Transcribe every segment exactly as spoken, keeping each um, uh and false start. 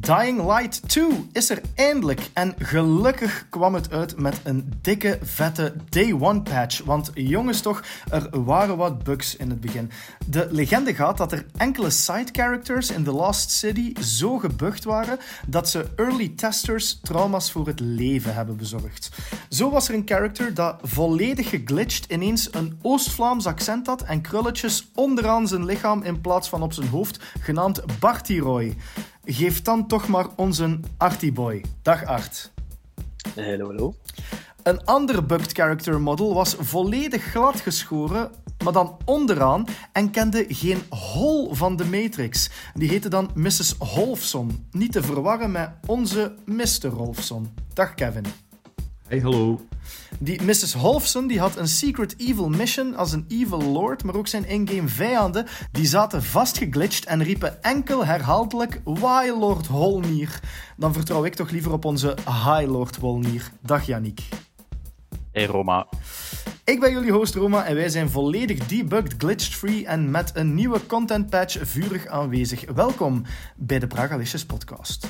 Dying Light twee is er eindelijk en gelukkig kwam het uit met een dikke, vette day one patch. Want jongens toch, er waren wat bugs in het begin. De legende gaat dat er enkele side characters in The Lost City zo gebugged waren dat ze early testers trauma's voor het leven hebben bezorgd. Zo was er een character dat volledig geglitcht ineens een Oost-Vlaams accent had en krulletjes onderaan zijn lichaam in plaats van op zijn hoofd, genaamd Barty Roy. Geef dan toch maar onze Artieboy. Dag Art. Hallo, hallo. Een ander bugged character model was volledig glad geschoren, maar dan onderaan en kende geen hol van de Matrix. Die heette dan missus Holfson. Niet te verwarren met onze mister Holfson. Dag Kevin. Hey, hallo. Die missus Holfson die had een secret evil mission als een evil lord, maar ook zijn in-game vijanden die zaten vastgeglitcht en riepen enkel herhaaldelijk Why Lord Holnier. Dan vertrouw ik toch liever op onze High Lord Holnier. Dag Yannick. Hey Roma. Ik ben jullie host Roma en wij zijn volledig debugged, glitched-free en met een nieuwe content patch vurig aanwezig. Welkom bij de Bragalicious podcast.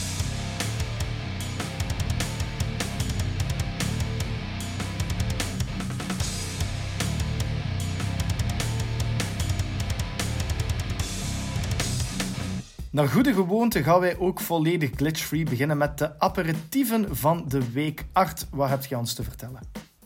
Naar goede gewoonte gaan wij ook volledig glitch-free beginnen met de aperitieven van de week. Art, wat heb je ons te vertellen?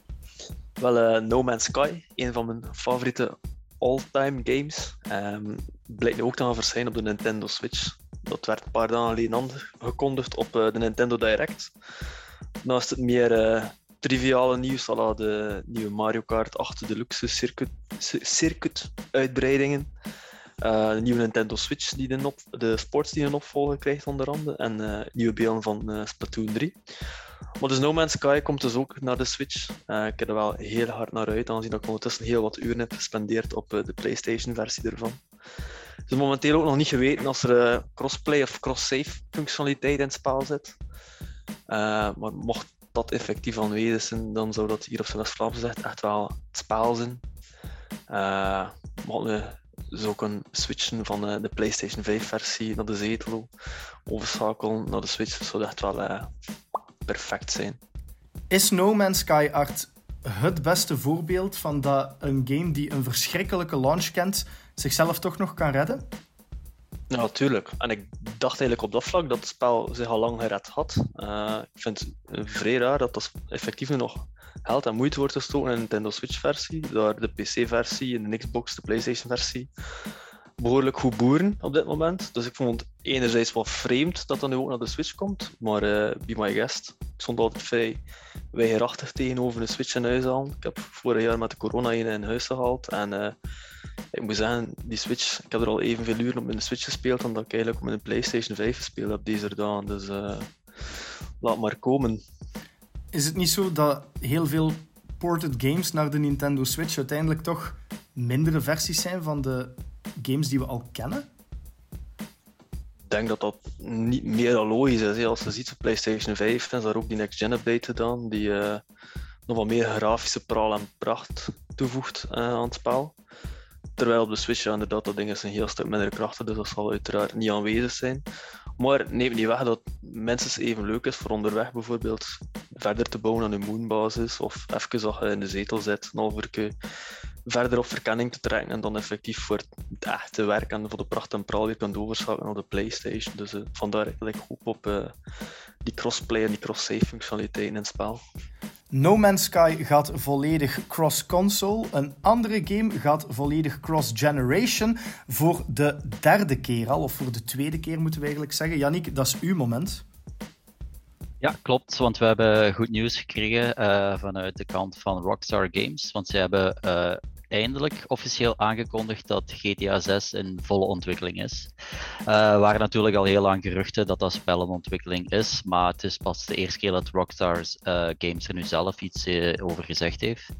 Wel, uh, No Man's Sky, een van mijn favoriete all-time games. Um, blijkt nu ook te gaan verschijnen op de Nintendo Switch. Dat werd een paar dagen geleden aangekondigd op uh, de Nintendo Direct. Naast het meer uh, triviale nieuws, à la de nieuwe Mario Kart acht Deluxe circuit, circuit uitbreidingen. Uh, de nieuwe Nintendo Switch, die de, op, de sports die een opvolger krijgt onder andere. En uh, nieuwe beelden van uh, Splatoon drie. Maar dus No Man's Sky komt dus ook naar de Switch. Uh, ik heb er wel heel hard naar uit, aangezien dat ik ondertussen heel wat uren heb gespendeerd op uh, de PlayStation-versie ervan. Het is momenteel ook nog niet geweten als er uh, crossplay of cross-save functionaliteit in het spel zit. Uh, maar mocht dat effectief aanwezig zijn, dan zou dat hier op zijn West-Vlaams gezegd echt wel het spel zijn. Uh, mochten we zo kunnen switchen van uh, de PlayStation vijf versie naar de zetel, overschakelen naar de Switch, dat zou echt wel uh, perfect zijn. Is No Man's Sky, Art, het beste voorbeeld van dat een game die een verschrikkelijke launch kent, zichzelf toch nog kan redden? Ja, natuurlijk. En ik dacht eigenlijk op dat vlak dat het spel zich al lang gered had. Uh, ik vind het vrij raar dat dat effectief nog geld en moeite wordt gestoken in de Nintendo Switch-versie, daar de P C-versie en de Xbox, de PlayStation-versie, behoorlijk goed boeren op dit moment. Dus ik vond het enerzijds wel vreemd dat dat nu ook naar de Switch komt, maar uh, be my guest. Ik stond altijd vrij weigerachtig tegenover een Switch in huis halen. Ik heb vorig jaar met de corona een in huis gehaald en uh, ik moet zeggen, die Switch, ik heb er al evenveel uren op mijn Switch gespeeld dan dat ik eigenlijk op mijn PlayStation vijf gespeeld heb deze dagen. Dus uh, laat maar komen. Is het niet zo dat heel veel ported games naar de Nintendo Switch uiteindelijk toch mindere versies zijn van de games die we al kennen? Ik denk dat dat niet meer dan logisch is. Als je ziet op PlayStation vijf is daar ook die next-gen update gedaan, die uh, nog wat meer grafische praal en pracht toevoegt uh, aan het spel. Terwijl op de Switch ja, inderdaad dat ding is een heel stuk minder krachtig, dus dat zal uiteraard niet aanwezig zijn. Maar neem niet weg dat minstens even leuk is voor onderweg bijvoorbeeld verder te bouwen aan een moonbasis of even als je in de zetel zit, een half uur verder op verkenning te trekken en dan effectief voor het echte werk en voor de pracht en praal weer kan overschakelen naar de PlayStation. Dus uh, vandaar dat ik hoop op uh, die crossplay en die cross-save functionaliteit in het spel. No Man's Sky gaat volledig cross-console. Een andere game gaat volledig cross-generation. Voor de derde keer al, of voor de tweede keer moeten we eigenlijk zeggen. Yannick, dat is uw moment. Ja, klopt, want we hebben goed nieuws gekregen uh, vanuit de kant van Rockstar Games. Want ze hebben uh, eindelijk officieel aangekondigd dat G T A zes in volle ontwikkeling is. Er uh, waren natuurlijk al heel lang geruchten dat dat spel in ontwikkeling is, maar het is pas de eerste keer dat Rockstar uh, Games er nu zelf iets uh, over gezegd heeft.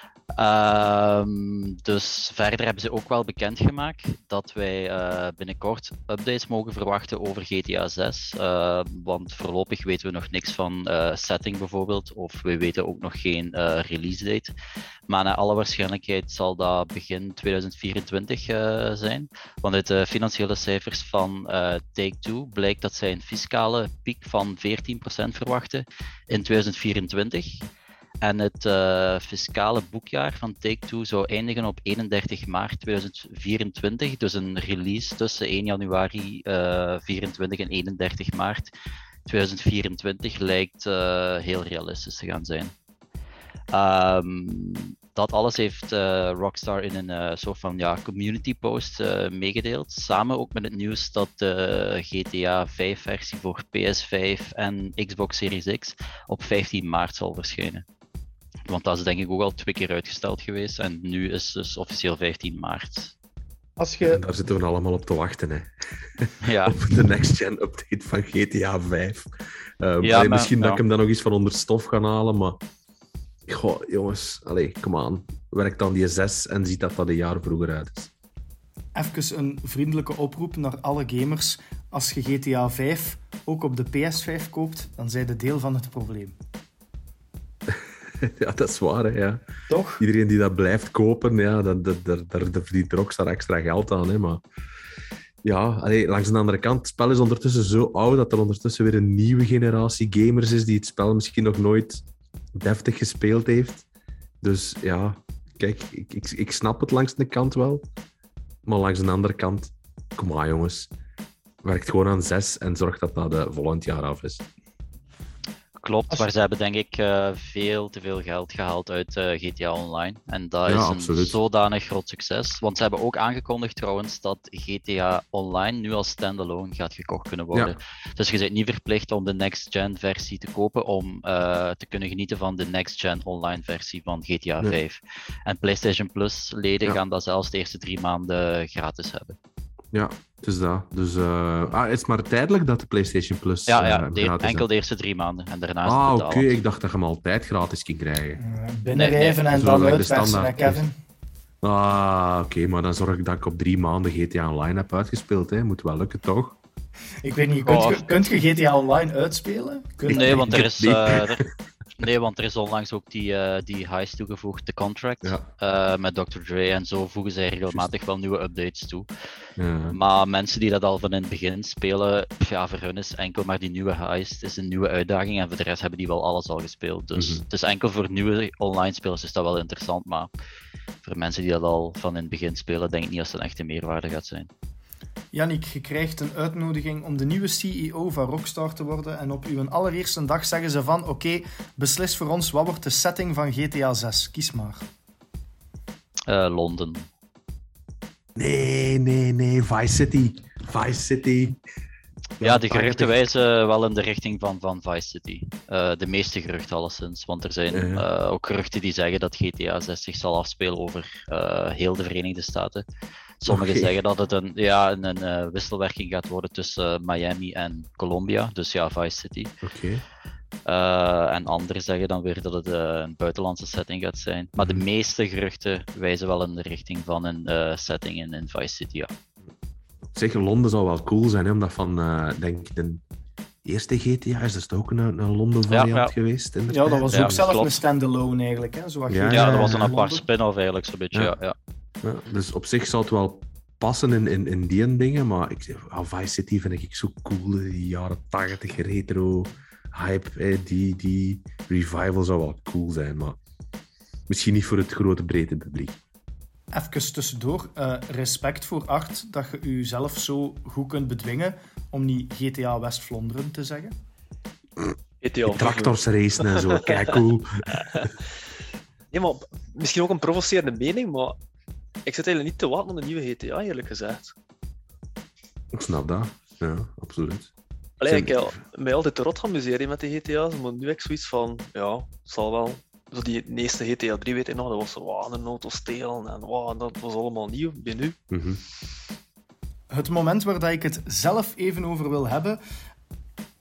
Um, dus verder hebben ze ook wel bekendgemaakt dat wij uh, binnenkort updates mogen verwachten over G T A zes. Uh, want voorlopig weten we nog niks van uh, setting bijvoorbeeld, of we weten ook nog geen uh, release date. Maar naar alle waarschijnlijkheid zal dat begin tweeduizend vierentwintig uh, zijn. Want uit de financiële cijfers van uh, Take-Two blijkt dat zij een fiscale piek van veertien procent verwachten in tweeduizend vierentwintig. En het uh, fiscale boekjaar van Take-Two zou eindigen op eenendertig maart tweeduizend vierentwintig. Dus een release tussen één januari vierentwintig en eenendertig maart tweeduizend vierentwintig lijkt uh, heel realistisch te gaan zijn. Um, dat alles heeft uh, Rockstar in een uh, soort van ja, community post uh, meegedeeld. Samen ook met het nieuws dat de G T A vijf versie voor P S vijf en Xbox Series X op vijftien maart zal verschijnen. Want dat is denk ik ook al twee keer uitgesteld geweest en nu is dus officieel vijftien maart. Als je... En daar zitten we allemaal op te wachten, hè. Ja. Op de next-gen update van G T A vijf. Um, ja, allee, maar, misschien ja. dat ik hem dan nog eens van onder stof ga halen, maar... Goh, jongens, allee, come on. Werk dan die zes en ziet dat dat een jaar vroeger uit is. Even een vriendelijke oproep naar alle gamers. Als je G T A vijf ook op de P S vijf koopt, dan zijn je deel van het probleem. Ja, dat is waar, hè, ja. Toch? Iedereen die dat blijft kopen, ja, dat, dat, dat, daar verdient Rockstar extra geld aan, hè, maar... Ja, allee, langs de andere kant, het spel is ondertussen zo oud dat er ondertussen weer een nieuwe generatie gamers is die het spel misschien nog nooit deftig gespeeld heeft. Dus ja, kijk, ik, ik, ik snap het langs de kant wel. Maar langs de andere kant, kom maar jongens. Werkt gewoon aan zes en zorg dat dat uh, volgend jaar af is. Klopt, maar ze hebben denk ik uh, veel te veel geld gehaald uit uh, G T A Online. En dat Ja, is een absoluut. zodanig groot succes. Want ze hebben ook aangekondigd trouwens dat G T A Online nu als standalone gaat gekocht kunnen worden. Ja. Dus je bent niet verplicht om de next-gen versie te kopen om uh, te kunnen genieten van de next-gen online versie van G T A Nee. vijf. En PlayStation Plus leden Ja. gaan dat zelfs de eerste drie maanden gratis hebben. Ja, het is dat. Dus, uh, ah, het is maar tijdelijk dat de PlayStation Plus Ja, ja uh, de, gratis enkel is. de eerste drie maanden en daarna is Ah, het oké. betaald. Ik dacht dat je hem altijd gratis ging krijgen. Uh, binnenrijven Nee, nee. en Zo dan lijkt de uitpersen, hè, standaard. Kevin? Ah, oké. Okay, maar dan zorg ik dat ik op drie maanden G T A Online heb uitgespeeld. Hè. Moet wel lukken, toch? Ik weet niet, kunt Oh. je, kunt je G T A Online uitspelen? Kunt Nee, je- want er Ik is, niet. uh, er, nee, want er is onlangs ook die, uh, die heist toegevoegd, de contract, Ja. uh, met dokter Dre en zo voegen zij regelmatig wel nieuwe updates toe. Ja. Maar mensen die dat al van in het begin spelen, ja, voor hun is enkel maar die nieuwe heist is een nieuwe uitdaging en voor de rest hebben die wel alles al gespeeld. Dus Mhm. het is enkel voor nieuwe online spelers is dat wel interessant, maar voor mensen die dat al van in het begin spelen, denk ik niet dat het een echte meerwaarde gaat zijn. Yannick, je krijgt een uitnodiging om de nieuwe C E O van Rockstar te worden en op uw allereerste dag zeggen ze van oké, okay, beslis voor ons, wat wordt de setting van G T A zes? Kies maar. Uh, Londen. Nee, nee, nee. Vice City. Vice City. Ja, de geruchten wijzen wel in de richting van, van Vice City. Uh, de meeste geruchten alleszins. Want er zijn Ja. uh, ook geruchten die zeggen dat G T A zes zich zal afspelen over uh, heel de Verenigde Staten. Sommigen Oké. zeggen dat het een, ja, een, een uh, wisselwerking gaat worden tussen uh, Miami en Colombia. Dus ja, Vice City. Oké. Uh, en anderen zeggen dan weer dat het uh, een buitenlandse setting gaat zijn. Maar de meeste geruchten wijzen wel in de richting van een uh, setting in, in Vice City, ja. Zeg, Londen zou wel cool zijn, hè, omdat van, uh, denk ik, de eerste G T A is dat ook een, een Londen variant Ja, ja. geweest. In de Ja, dat tijd. was Ja, ook zelf klopt. een standalone eigenlijk. Hè? Zo wat Ja, G T A Ja, dat was een in apart Londen. spin-off eigenlijk, zo'n beetje, Ja. ja. ja. Ja, dus op zich zou het wel passen in, in, in die dingen, maar ik, ah, Vice City vind ik zo cool, die jaren tachtig retro hype, eh, die, die revival zou wel cool zijn, maar misschien niet voor het grote brede publiek. Even tussendoor, uh, respect voor Art dat je jezelf zo goed kunt bedwingen om niet G T A West-Vlaanderen te zeggen. G T A Tractors racen en zo, kijk cool. Nee, maar misschien ook een provocerende mening, maar ik zit eigenlijk niet te wachten op een nieuwe G T A, eerlijk gezegd. Ik snap dat, ja, absoluut. Allee, Zijn- ik heb mij altijd te rot geamuseerd met de G T A's, maar nu heb ik zoiets van, ja, het zal wel. Zo die eerste G T A drie, weet je nog, dat was zo, wow, een auto stelen en wow, dat was allemaal nieuw. Bij nu. Mhm. Het moment waar dat ik het zelf even over wil hebben.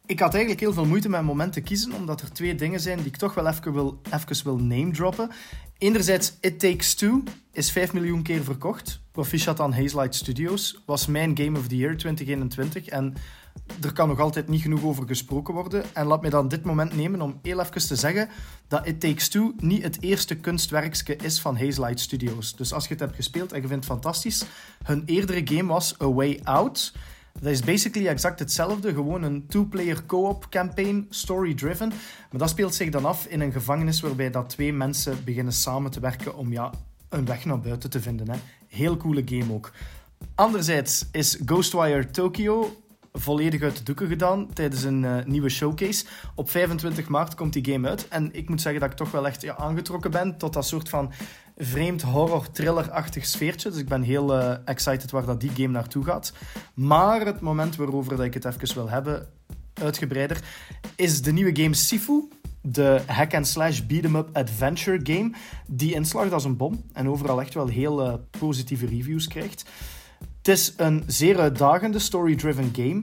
ik had eigenlijk heel veel moeite met een moment te kiezen, omdat er twee dingen zijn die ik toch wel even wil, even wil name droppen. Enerzijds, It Takes Two is vijf miljoen keer verkocht. Proficiat aan Hazelight Studios. Was mijn Game of the Year twintig eenentwintig. En er kan nog altijd niet genoeg over gesproken worden. En laat mij dan dit moment nemen om heel even te zeggen dat It Takes Two niet het eerste kunstwerkje is van Hazelight Studios. Dus als je het hebt gespeeld en je vindt het fantastisch, hun eerdere game was A Way Out. Dat is basically exact hetzelfde, gewoon een two-player co-op campaign, story-driven. Maar dat speelt zich dan af in een gevangenis waarbij dat twee mensen beginnen samen te werken om ja, een weg naar buiten te vinden. Hè. Heel coole game ook. Anderzijds is Ghostwire Tokyo volledig uit de doeken gedaan tijdens een uh, nieuwe showcase. Op vijfentwintig maart komt die game uit. En ik moet zeggen dat ik toch wel echt ja, aangetrokken ben tot dat soort van vreemd horror-thriller-achtig sfeertje. Dus ik ben heel uh, excited waar dat die game naartoe gaat. Maar het moment waarover dat ik het even wil hebben, uitgebreider, is de nieuwe game Sifu. De hack-and-slash beat-em-up adventure game die inslaagt als een bom en overal echt wel heel uh, positieve reviews krijgt. Het is een zeer uitdagende story-driven game.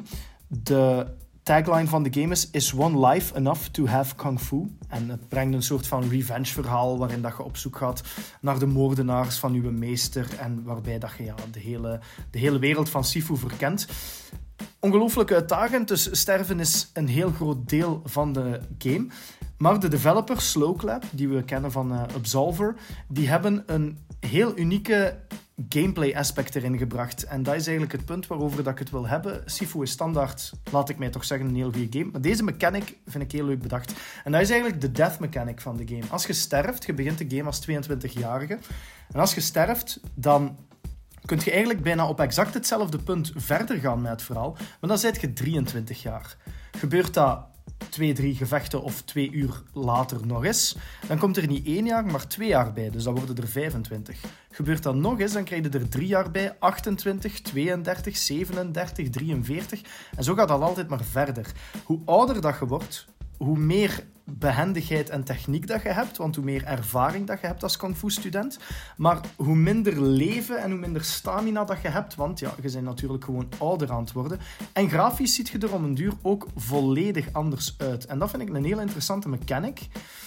De tagline van de game is Is one life enough to have kung fu? En het brengt een soort van revenge-verhaal waarin dat je op zoek gaat naar de moordenaars van uw meester en waarbij dat je ja, de, hele, de hele wereld van Sifu verkent. Ongelooflijk uitdagend, dus sterven is een heel groot deel van de game. Maar de developer Slowclap, die we kennen van uh, Absolver, die hebben een heel unieke gameplay aspect erin gebracht. En dat is eigenlijk het punt waarover dat ik het wil hebben. Sifu is standaard, laat ik mij toch zeggen, een heel goede game. Maar deze mechanic vind ik heel leuk bedacht. En dat is eigenlijk de death mechanic van de game. Als je sterft, je begint de game als tweeëntwintigjarige. En als je sterft, dan kun je eigenlijk bijna op exact hetzelfde punt verder gaan met het verhaal. Maar dan zit je drieëntwintig jaar. Gebeurt dat twee, drie gevechten of twee uur later nog eens, dan komt er niet één jaar, maar twee jaar bij. Dus dan worden er vijfentwintig. Gebeurt dat nog eens, dan krijg je er drie jaar bij, achtentwintig, tweeëndertig, zevenendertig, drieënveertig. En zo gaat dat altijd maar verder. Hoe ouder dat je wordt, hoe meer behendigheid en techniek dat je hebt, want hoe meer ervaring dat je hebt als kung fu student, maar hoe minder leven en hoe minder stamina dat je hebt, want ja, je bent natuurlijk gewoon ouder aan het worden. En grafisch ziet je er om een duur ook volledig anders uit. En dat vind ik een heel interessante mechanic.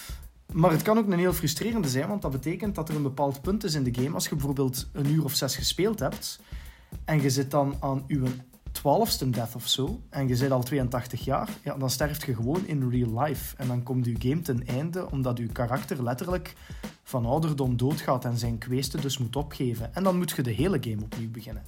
Maar het kan ook een heel frustrerende zijn, want dat betekent dat er een bepaald punt is in de game. Als je bijvoorbeeld een uur of zes gespeeld hebt en je zit dan aan je twaalfste death of zo, en je bent al tweeëntachtig jaar, ja, dan sterft je gewoon in real life. En dan komt je game ten einde, omdat je karakter letterlijk van ouderdom doodgaat en zijn kweesten dus moet opgeven. En dan moet je de hele game opnieuw beginnen.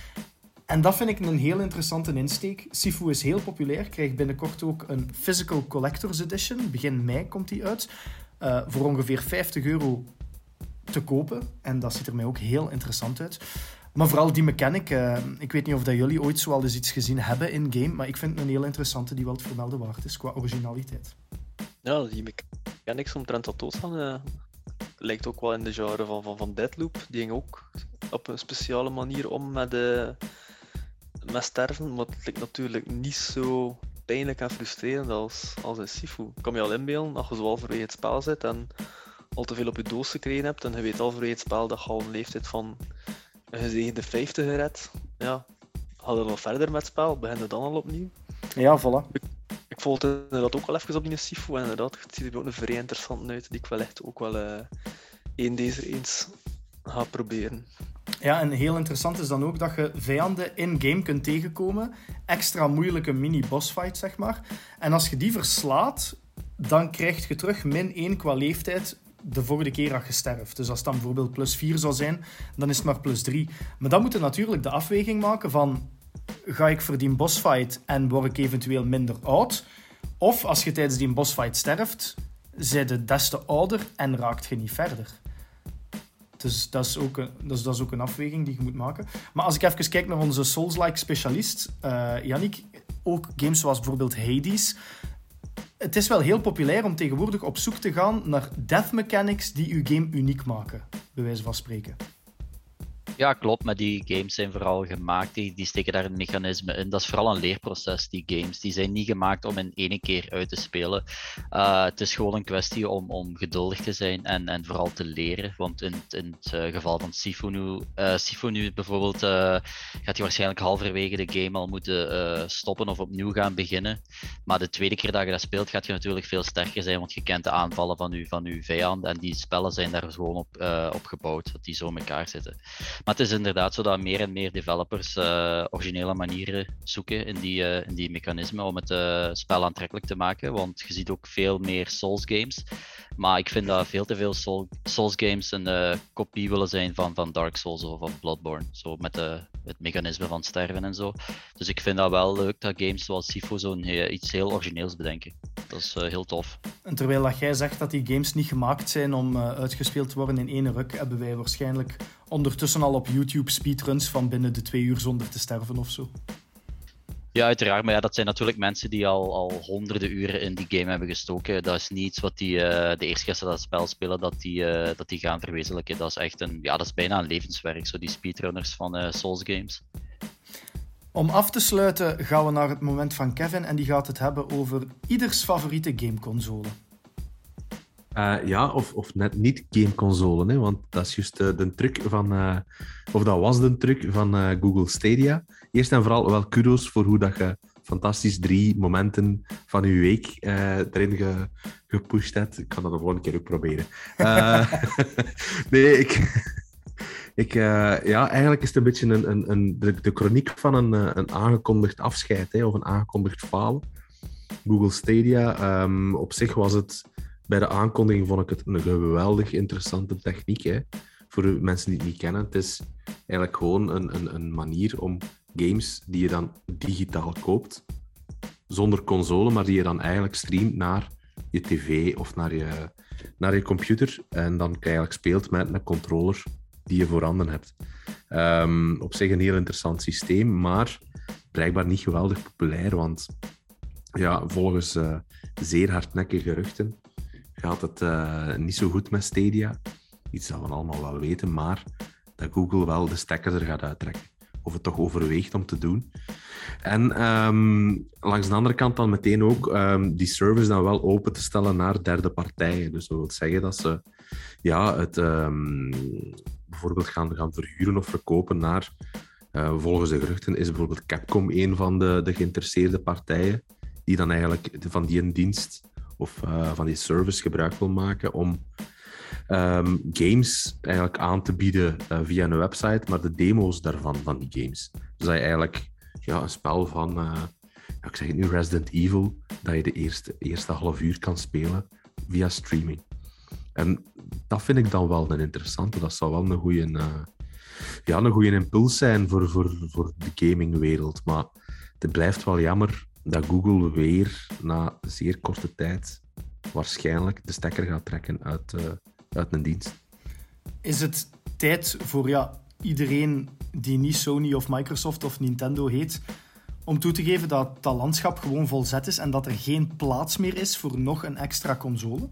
En dat vind ik een heel interessante insteek. Sifu is heel populair, krijgt binnenkort ook een Physical Collector's Edition. Begin mei komt die uit. Uh, voor ongeveer vijftig euro te kopen. En dat ziet er mij ook heel interessant uit. Maar vooral die mechanic, uh, ik weet niet of dat jullie ooit zo al eens iets gezien hebben in game, maar ik vind het een heel interessante die wel het vermelden waard is qua originaliteit. Ja, die mechanics omtrent dat doodgaan uh, lijkt ook wel in de genre van, van, van Deathloop. Die ging ook op een speciale manier om met, uh, met sterven, maar het lijkt natuurlijk niet zo pijnlijk en frustrerend als, als in Sifu. Ik kan me al inbeelden, als je zo halverwege het spel zit en al te veel op je doos gekregen hebt en je weet halverwege het spel dat je al een leeftijd van gezegende vijftig gered. Ja, ga er nog verder met het spel, begin je dan al opnieuw. Ja, voilà. Ik, ik volgde inderdaad ook wel even op die Sifu en inderdaad, het ziet er ook een vrij interessant uit, die ik wel echt ook wel uh, één deze eens ga proberen. Ja, en heel interessant is dan ook dat je vijanden in-game kunt tegenkomen. Extra moeilijke mini-bossfights, zeg maar. En als je die verslaat, dan krijg je terug min één qua leeftijd de volgende keer dat je sterft. Dus als het dan bijvoorbeeld plus vier zou zijn, dan is het maar plus drie. Maar dan moet je natuurlijk de afweging maken van, ga ik voor die bossfight en word ik eventueel minder oud? Of als je tijdens die bossfight sterft, zij je des te ouder en raakt je niet verder. Dus dat is, ook een, dat, is, dat is ook een afweging die je moet maken. Maar als ik even kijk naar onze Souls-like specialist, uh, Yannick, ook games zoals bijvoorbeeld Hades. Het is wel heel populair om tegenwoordig op zoek te gaan naar death mechanics die uw game uniek maken, bij wijze van spreken. Ja, klopt, maar die games zijn vooral gemaakt, die, die steken daar een mechanisme in. Dat is vooral een leerproces, die games. Die zijn niet gemaakt om in één keer uit te spelen. Uh, het is gewoon een kwestie om, om geduldig te zijn en, en vooral te leren. Want in, in het uh, geval van Sifonu, uh, Sifonu bijvoorbeeld, uh, gaat hij waarschijnlijk halverwege de game al moeten uh, stoppen of opnieuw gaan beginnen. Maar de tweede keer dat je dat speelt, gaat je natuurlijk veel sterker zijn, want je kent de aanvallen van je, van uw vijanden. En die spellen zijn daar gewoon op, uh, op gebouwd, dat die zo in elkaar zitten. Maar het is inderdaad zo dat meer en meer developers uh, originele manieren zoeken in die, uh, in die mechanismen om het uh, spel aantrekkelijk te maken. Want je ziet ook veel meer Souls games. Maar ik vind dat veel te veel Soul, Souls games een uh, kopie willen zijn van, van Dark Souls of van Bloodborne. Zo met uh, het mechanisme van sterven en zo. Dus ik vind dat wel leuk dat games zoals Sifu zo'n uh, iets heel origineels bedenken. Dat is uh, heel tof. En terwijl dat jij zegt dat die games niet gemaakt zijn om uh, uitgespeeld te worden in één ruk, hebben wij waarschijnlijk ondertussen al op YouTube speedruns van binnen de twee uur zonder te sterven of zo. Ja, uiteraard. Maar ja, dat zijn natuurlijk mensen die al, al honderden uren in die game hebben gestoken. Dat is niet iets wat die, uh, de eerste keer dat ze dat spel spelen, dat die, uh, dat die gaan verwezenlijken. Dat is echt een, ja, dat is bijna een levenswerk, zo die speedrunners van uh, Souls games. Om af te sluiten gaan we naar het moment van Kevin en die gaat het hebben over ieders favoriete gameconsole. Uh, ja, of, of net niet gameconsole, hè, want dat is juist uh, de truc van, uh, of dat was de truc van uh, Google Stadia. Eerst en vooral wel kudos voor hoe dat je fantastisch drie momenten van je week uh, erin ge, gepusht hebt. Ik kan dat de volgende keer ook proberen. Uh, nee, ik... ik uh, ja, eigenlijk is het een beetje een, een, een, de, de chroniek van een, een aangekondigd afscheid, hè, of een aangekondigd falen. Google Stadia, um, op zich was het... Bij de aankondiging vond ik het een geweldig interessante techniek. Hè. Voor de mensen die het niet kennen. Het is eigenlijk gewoon een, een, een manier om games die je dan digitaal koopt, zonder console, maar die je dan eigenlijk streamt naar je tv of naar je, naar je computer. En dan eigenlijk speelt met een controller die je voorhanden hebt. Um, op zich een heel interessant systeem, maar blijkbaar niet geweldig populair, want ja, volgens uh, zeer hardnekkige geruchten gaat het uh, niet zo goed met Stadia. Iets dat we allemaal wel weten, maar dat Google wel de stekker er gaat uittrekken. Of het toch overweegt om te doen. En um, langs de andere kant dan meteen ook um, die service dan wel open te stellen naar derde partijen. Dus dat wil zeggen dat ze ja, het um, bijvoorbeeld gaan, gaan verhuren of verkopen naar... Uh, volgens de geruchten is bijvoorbeeld Capcom een van de, de geïnteresseerde partijen die dan eigenlijk van die dienst of uh, van die service gebruik wil maken om um, games eigenlijk aan te bieden uh, via een website, maar de demo's daarvan, van die games. Dus dat je eigenlijk ja, een spel van, uh, ja, ik zeg het nu, Resident Evil, dat je de eerste, eerste half uur kan spelen via streaming. En dat vind ik dan wel een interessante. Dat zou wel een goede, uh, ja, een goede impuls zijn voor, voor, voor de gamingwereld. Maar het blijft wel jammer dat Google weer na zeer korte tijd waarschijnlijk de stekker gaat trekken uit, uh, uit een dienst. Is het tijd voor ja, iedereen die niet Sony of Microsoft of Nintendo heet, om toe te geven dat dat landschap gewoon volzet is en dat er geen plaats meer is voor nog een extra console?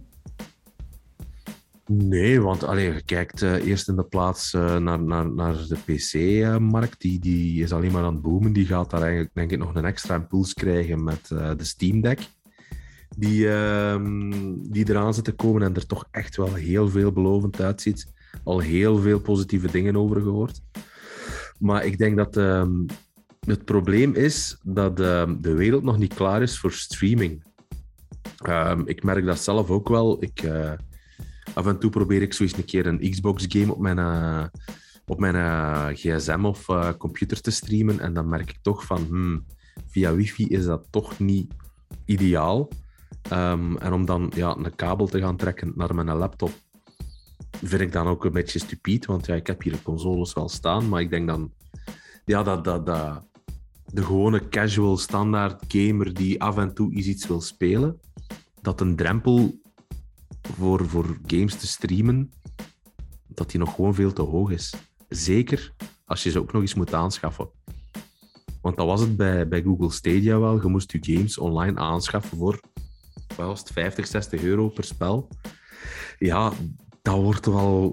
Nee, want allee, je kijkt uh, eerst in de plaats uh, naar, naar, naar de P C-markt. Die, die is alleen maar aan het boomen. Die gaat daar eigenlijk denk ik nog een extra impuls krijgen met uh, de Steam Deck. Die, uh, die eraan zit te komen en er toch echt wel heel veelbelovend uitziet. Al heel veel positieve dingen over gehoord. Maar ik denk dat uh, het probleem is dat uh, de wereld nog niet klaar is voor streaming. Uh, ik merk dat zelf ook wel. Ik... Uh, Af en toe probeer ik zo eens een keer een Xbox-game op mijn, uh, op mijn uh, gsm of uh, computer te streamen. En dan merk ik toch van, hmm, via wifi is dat toch niet ideaal. Um, en om dan ja, een kabel te gaan trekken naar mijn laptop, vind ik dan ook een beetje stupid. Want ja, ik heb hier de consoles wel staan, maar ik denk dan ja, dat, dat, dat de gewone casual standaard gamer die af en toe eens iets wil spelen, dat een drempel Voor, voor games te streamen, dat die nog gewoon veel te hoog is. Zeker als je ze ook nog eens moet aanschaffen. Want dat was het bij, bij Google Stadia wel. Je moest je games online aanschaffen voor wat was het, vijftig, zestig euro per spel. Ja, dat wordt wel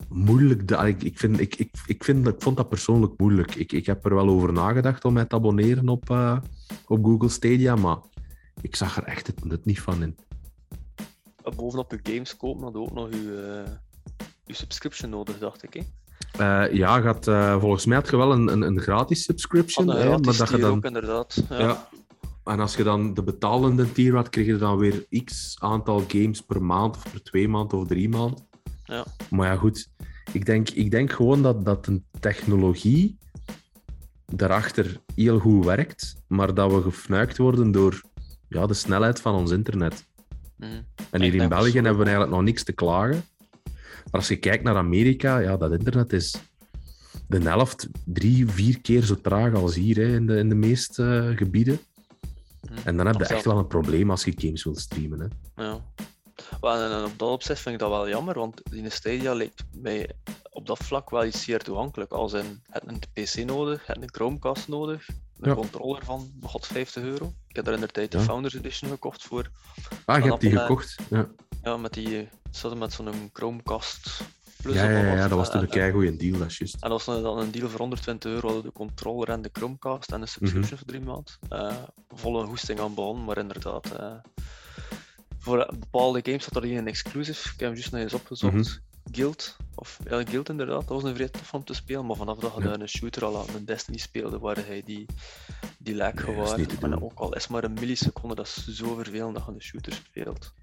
moeilijk. De, ik, ik, vind, ik, ik, ik, vind, ik vond dat persoonlijk moeilijk. Ik, ik heb er wel over nagedacht om mij te abonneren op, uh, op Google Stadia, maar ik zag er echt het nut niet van in. Bovenop je games kopen had je ook nog je, uh, je subscription nodig, dacht ik. Hè? Uh, ja, gaat, uh, volgens mij had je wel een, een, een gratis subscription. Oh, een gratis hè, maar dat je dan, ook, inderdaad. Ja. Ja. En als je dan de betalende tier had, kreeg je dan weer x aantal games per maand, of per twee maanden of drie maanden. Ja. Maar ja, goed. Ik denk, ik denk gewoon dat, dat een technologie daarachter heel goed werkt, maar dat we gefnuikt worden door ja, de snelheid van ons internet. Mm. En hier in België hebben we eigenlijk nog niks te klagen. Maar als je kijkt naar Amerika, ja, dat internet is de helft drie, vier keer zo traag als hier hè, in, de, in de meeste uh, gebieden. Mm. En dan heb je echt wel een probleem als je games wilt streamen. Hè. Ja. Well, en op dat opzicht vind ik dat wel jammer, want in Stadia lijkt mij op dat vlak wel iets zeer toegankelijk. Als in, je hebt een P C nodig, je hebt een Chromecast nodig, een ja. controller van god vijftig euro. Ik heb daar in de tijd de ja. Founders Edition gekocht voor. Ah, je hebt die gekocht? Ja, ja met die zat met zo'n Chromecast Plus. Ja, ja, ja, was, ja, dat was toen een keigoeie deal, dat is juist. En dat was dan een deal voor honderdtwintig euro, de controller en de Chromecast en de subscription mm-hmm. voor drie maanden. Uh, volle hoesting aan begonnen, maar inderdaad... Uh, voor bepaalde games zat er hier een exclusive. Ik heb hem juist nog eens opgezocht. Mm-hmm. Guild. Of ja, Guild inderdaad. Dat was een vrij tof om te spelen. Maar vanaf dat je ja. een shooter al aan een Destiny speelde, waar hij die, die lag nee, gewaar. En ook al is maar een milliseconde, dat is zo vervelend dat je een shooter speelt.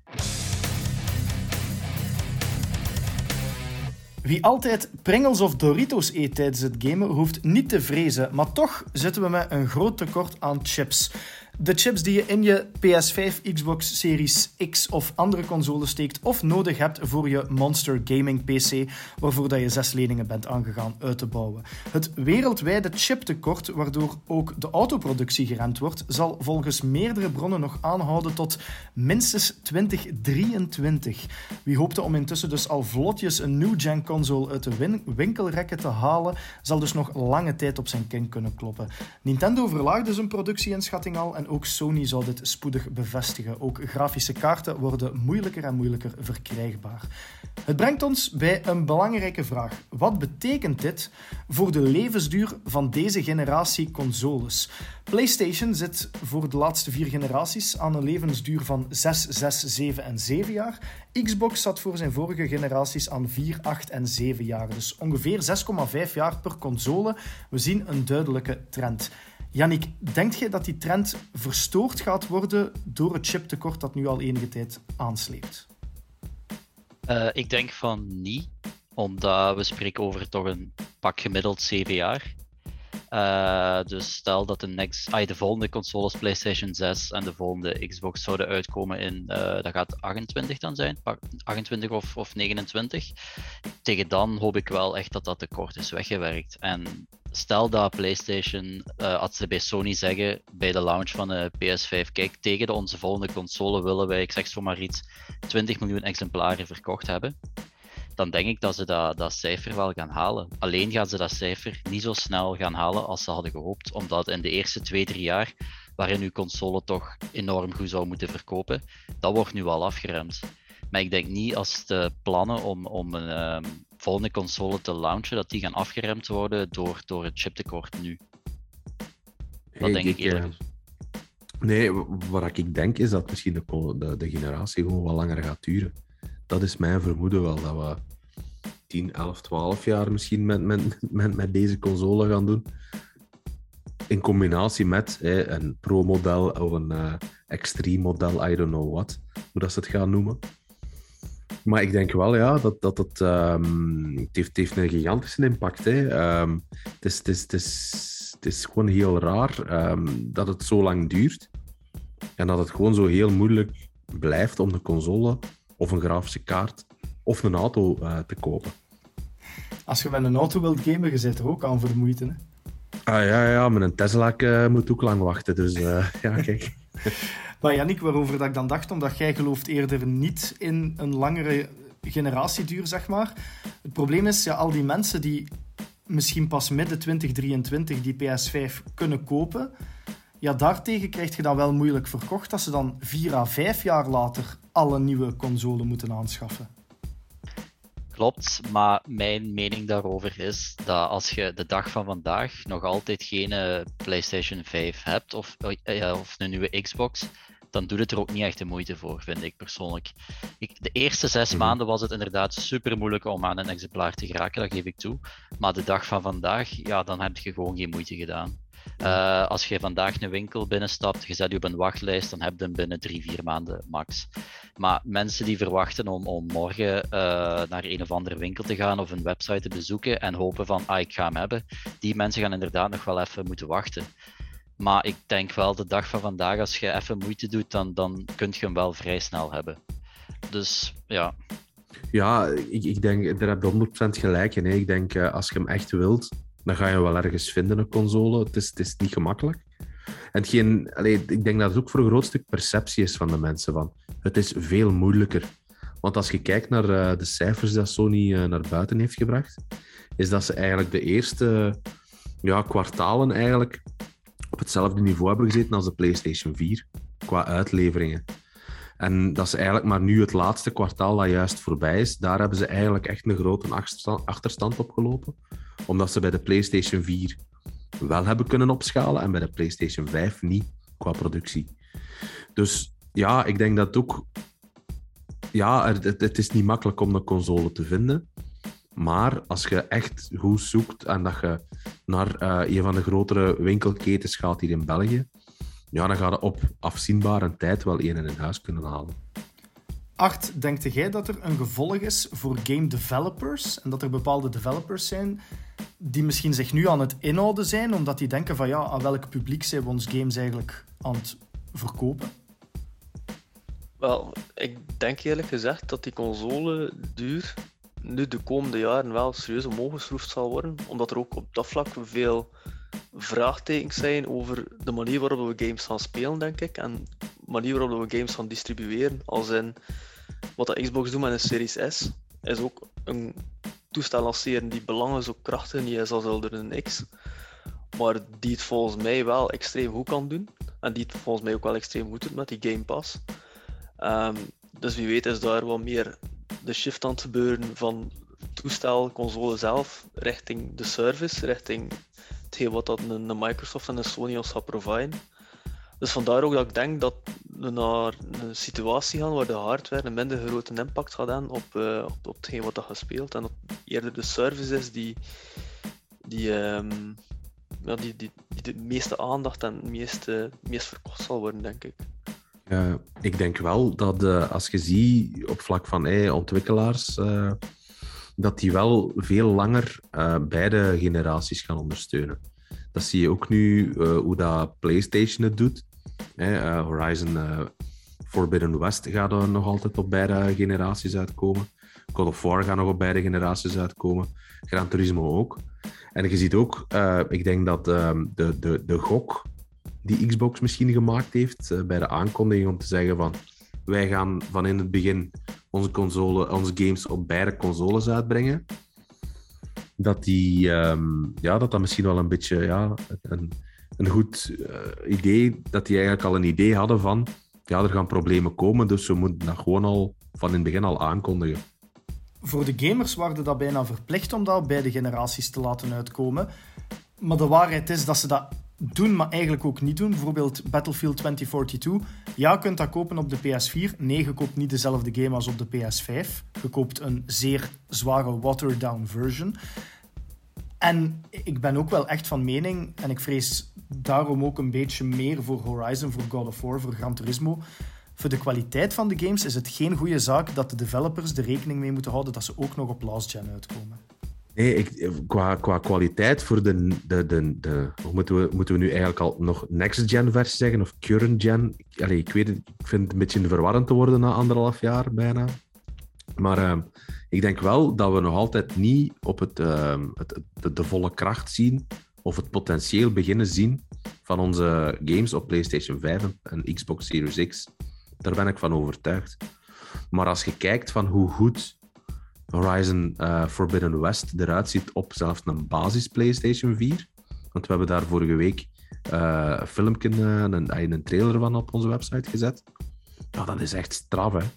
Wie altijd Pringles of Doritos eet tijdens het gamen, hoeft niet te vrezen. Maar toch zitten we met een groot tekort aan chips. De chips die je in je P S vijf, Xbox Series X of andere consoles steekt of nodig hebt voor je Monster Gaming P C, waarvoor dat je zes leningen bent aangegaan uit te bouwen. Het wereldwijde chiptekort, waardoor ook de autoproductie geremd wordt, zal volgens meerdere bronnen nog aanhouden tot minstens twintig drieëntwintig. Wie hoopte om intussen dus al vlotjes een new-gen console uit de win- winkelrekken te halen, zal dus nog lange tijd op zijn kin kunnen kloppen. Nintendo verlaagde zijn productieinschatting al en ook Sony zou dit spoedig bevestigen. Ook grafische kaarten worden moeilijker en moeilijker verkrijgbaar. Het brengt ons bij een belangrijke vraag. Wat betekent dit voor de levensduur van deze generatie consoles? PlayStation zit voor de laatste vier generaties aan een levensduur van zes, zes, zeven en zeven jaar. Xbox zat voor zijn vorige generaties aan vier, acht en zeven jaar. Dus ongeveer zes komma vijf jaar per console. We zien een duidelijke trend. Yannick, denk je dat die trend verstoord gaat worden door het chiptekort dat nu al enige tijd aansleept? Uh, ik denk van niet, omdat we spreken over toch een pak gemiddeld zeven jaar. Uh, dus stel dat de, next, ah, de volgende consoles PlayStation zes en de volgende Xbox zouden uitkomen in, uh, dat gaat achtentwintig dan zijn, achtentwintig of, of negenentwintig. Tegen dan hoop ik wel echt dat dat tekort is weggewerkt. En stel dat PlayStation, uh, als ze bij Sony zeggen bij de launch van de P S vijf, kijk, tegen de onze volgende console willen wij, ik zeg zo maar iets, twintig miljoen exemplaren verkocht hebben. Dan denk ik dat ze dat, dat cijfer wel gaan halen. Alleen gaan ze dat cijfer niet zo snel gaan halen als ze hadden gehoopt, omdat in de eerste twee, drie jaar, waarin uw console toch enorm goed zou moeten verkopen, dat wordt nu al afgeremd. Maar ik denk niet als de plannen om, om een um, volgende console te launchen, dat die gaan afgeremd worden door, door het chiptekort nu. Dat hey, denk ik, ik eerlijk. Uh, nee, wat ik denk is dat misschien de, de, de generatie gewoon wat langer gaat duren. Dat is mijn vermoeden wel, dat we tien, elf, twaalf jaar misschien met, met, met, met deze console gaan doen. In combinatie met hè, een pro-model of een uh, extreme model, I don't know what, hoe dat ze het gaan noemen. Maar ik denk wel ja, dat, dat het, um, het, heeft, het heeft een gigantische impact. Hè. Um, het, is, het, is, het, is, het is gewoon heel raar um, dat het zo lang duurt. En dat het gewoon zo heel moeilijk blijft om de console of een grafische kaart of een auto uh, te kopen. Als je met een auto wilt gamen, je zit er ook aan vermoeid, hè? Ah ja, ja, met een Tesla uh, moet ook lang wachten. Dus uh, ja, kijk. Maar Yannick, waarover dat ik dan dacht, omdat jij gelooft eerder niet in een langere generatieduur, zeg maar. Het probleem is, ja, al die mensen die misschien pas midden twintig drieëntwintig die P S vijf kunnen kopen, ja, daartegen krijg je dan wel moeilijk verkocht dat ze dan vier à vijf jaar later alle nieuwe console moeten aanschaffen. klopt, maar mijn mening daarover is dat als je de dag van vandaag nog altijd geen uh, PlayStation vijf hebt of, uh, of een nieuwe Xbox, dan doet het er ook niet echt de moeite voor, vind ik persoonlijk. Ik, de eerste zes mm-hmm. maanden was het inderdaad super moeilijk om aan een exemplaar te geraken, dat geef ik toe. Maar de dag van vandaag, ja, dan heb je gewoon geen moeite gedaan. Uh, als je vandaag een winkel binnenstapt, je zet je op een wachtlijst, dan heb je hem binnen drie, vier maanden max. Maar mensen die verwachten om, om morgen uh, naar een of andere winkel te gaan of een website te bezoeken en hopen van, ah, ik ga hem hebben, die mensen gaan inderdaad nog wel even moeten wachten. Maar ik denk wel, de dag van vandaag, als je even moeite doet, dan, dan kun je hem wel vrij snel hebben. Dus, ja. Ja, ik, ik denk, daar heb je honderd procent gelijk in. Hè. Ik denk, uh, als je hem echt wilt, dan ga je wel ergens vinden, een console. Het is, het is niet gemakkelijk. En geen, allee, ik denk dat het ook voor een groot stuk perceptie is van de mensen. Van, het is veel moeilijker. Want als je kijkt naar uh, de cijfers die Sony uh, naar buiten heeft gebracht, is dat ze eigenlijk de eerste ja, kwartalen eigenlijk op hetzelfde niveau hebben gezeten als de PlayStation vier, qua uitleveringen. En dat ze eigenlijk maar nu het laatste kwartaal dat juist voorbij is, daar hebben ze eigenlijk echt een grote achterstand opgelopen. Omdat ze bij de PlayStation vier wel hebben kunnen opschalen en bij de PlayStation vijf niet, qua productie. Dus ja, ik denk dat ook... Ja, het, het is niet makkelijk om een console te vinden. Maar als je echt goed zoekt en dat je naar uh, een van de grotere winkelketens gaat hier in België, ja, dan ga je op afzienbare tijd wel een in huis kunnen halen. Art, denkt jij dat er een gevolg is voor game developers en dat er bepaalde developers zijn die misschien zich nu aan het inhouden zijn omdat die denken van ja, aan welk publiek zijn we ons games eigenlijk aan het verkopen? Wel, ik denk eerlijk gezegd dat die console duur nu de komende jaren wel serieus omhoog geschroefd zal worden, omdat er ook op dat vlak veel vraagtekens zijn over de manier waarop we games gaan spelen, denk ik, en de manier waarop we games gaan distribueren. Als in wat de Xbox doet met een Series S, is ook een toestel lanceren die belangen zo krachtig niet is als een X, maar die het volgens mij wel extreem goed kan doen, en die het volgens mij ook wel extreem goed doet met die Game Pass. Um, dus wie weet is daar wat meer de shift aan het gebeuren van toestel, console zelf, richting de service, richting hetgeen wat dat een, een Microsoft en een Sony ons gaat providen. Dus vandaar ook dat ik denk dat we naar een situatie gaan waar de hardware een minder grote impact gaat hebben op, uh, op, op hetgeen wat dat gespeeld en dat eerder de service is die, die, um, ja, die, die, die de meeste aandacht en het meest, uh, meest verkocht zal worden, denk ik. Uh, ik denk wel dat uh, als je ziet op vlak van hey, ontwikkelaars, uh, dat die wel veel langer uh, beide generaties gaan ondersteunen. Dat zie je ook nu uh, hoe dat PlayStation het doet. Hey, uh, Horizon uh, Forbidden West gaat er nog altijd op beide generaties uitkomen. God of War gaat nog op beide generaties uitkomen. Gran Turismo ook. En je ziet ook, uh, ik denk dat uh, de, de, de gok die Xbox misschien gemaakt heeft uh, bij de aankondiging om te zeggen van wij gaan van in het begin onze, console, onze games op beide consoles uitbrengen. Dat die, um, ja, dat, dat misschien wel een beetje ja, een, een goed uh, idee, dat die eigenlijk al een idee hadden van ja, er gaan problemen komen, dus we moeten dat gewoon al van in het begin al aankondigen. Voor de gamers waren dat bijna verplicht om dat op beide generaties te laten uitkomen. Maar de waarheid is dat ze dat doen, maar eigenlijk ook niet doen. Bijvoorbeeld Battlefield twintig tweeënveertig. Ja, je kunt dat kopen op de P S vier. Nee, je koopt niet dezelfde game als op de P S vijf. Je koopt een zeer zware watered-down version. En ik ben ook wel echt van mening, en ik vrees daarom ook een beetje meer voor Horizon, voor God of War, voor Gran Turismo. Voor de kwaliteit van de games is het geen goede zaak dat de developers er rekening mee moeten houden dat ze ook nog op last gen uitkomen. Nee, ik, qua, qua kwaliteit voor de... de, de, de hoe moeten, we, moeten we nu eigenlijk al nog next-gen versie zeggen? Of current-gen? Allee, ik weet het, ik vind het een beetje verwarrend te worden na anderhalf jaar bijna. Maar uh, ik denk wel dat we nog altijd niet op het, uh, het, de, de volle kracht zien of het potentieel beginnen zien van onze games op PlayStation vijf en Xbox Series X. Daar ben ik van overtuigd. Maar als je kijkt van hoe goed Horizon uh, Forbidden West eruit ziet op zelfs een basis PlayStation vier, want we hebben daar vorige week uh, een filmpje, uh, een, een trailer van op onze website gezet. Ja, dat is echt straf, hè.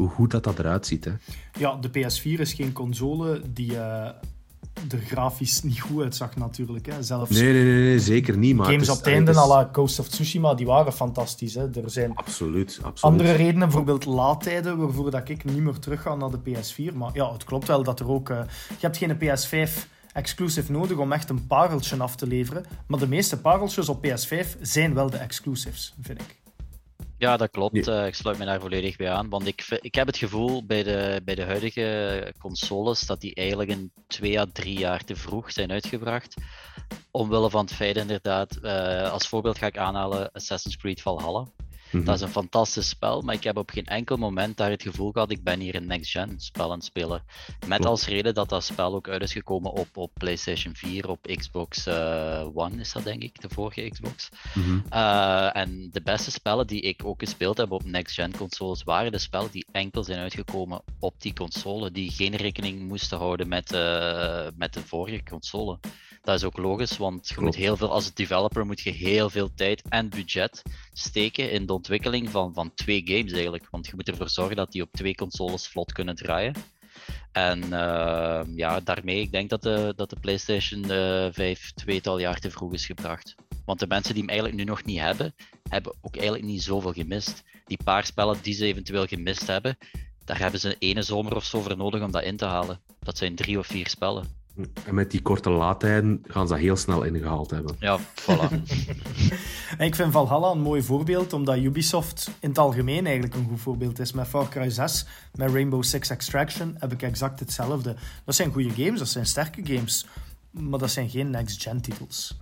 hoe goed dat, dat eruit ziet. Hè. Ja, de P S vier is geen console die uh, er grafisch niet goed uitzag natuurlijk. Hè. Zelfs nee, nee, nee, nee, zeker niet. Maar games het is, op het einde, is... à la Ghost of Tsushima, die waren fantastisch. Hè. Er zijn absoluut, absoluut. andere redenen, bijvoorbeeld laadtijden, waarvoor dat ik niet meer terug ga naar de P S vier. Maar ja, het klopt wel dat er ook... Uh, je hebt geen P S vijf exclusive nodig om echt een pareltje af te leveren. Maar de meeste pareltjes op P S vijf zijn wel de exclusives, vind ik. Ja, dat klopt. Nee. Uh, ik sluit me daar volledig bij aan. Want ik, ik heb het gevoel bij de, bij de huidige consoles dat die eigenlijk een twee à drie jaar te vroeg zijn uitgebracht. Omwille van het feit inderdaad, uh, als voorbeeld ga ik aanhalen Assassin's Creed Valhalla. Mm-hmm. Dat is een fantastisch spel, maar ik heb op geen enkel moment daar het gevoel gehad, ik ben hier een next-gen spel aan het spelen. Met Klopt. Als reden dat dat spel ook uit is gekomen op, op PlayStation vier, op Xbox uh, One is dat denk ik, de vorige Xbox. Mm-hmm. Uh, en de beste spellen die ik ook gespeeld heb op next-gen consoles waren de spellen die enkel zijn uitgekomen op die console, die geen rekening moesten houden met, uh, met de vorige console. Dat is ook logisch, want je moet heel veel, als developer moet je heel veel tijd en budget steken in de ontwikkeling van, van twee games eigenlijk. Want je moet ervoor zorgen dat die op twee consoles vlot kunnen draaien. En uh, ja, daarmee, ik denk dat de, dat de PlayStation uh, vijf tweetal jaar te vroeg is gebracht. Want de mensen die hem eigenlijk nu nog niet hebben, hebben ook eigenlijk niet zoveel gemist. Die paar spellen die ze eventueel gemist hebben, daar hebben ze een ene zomer of zo voor nodig om dat in te halen. Dat zijn drie of vier spellen. En met die korte laadtijden gaan ze dat heel snel ingehaald hebben. Ja, voilà. Ik vind Valhalla een mooi voorbeeld, omdat Ubisoft in het algemeen eigenlijk een goed voorbeeld is. Met Far Cry zes, met Rainbow Six Extraction heb ik exact hetzelfde. Dat zijn goede games, dat zijn sterke games, maar dat zijn geen next-gen titels.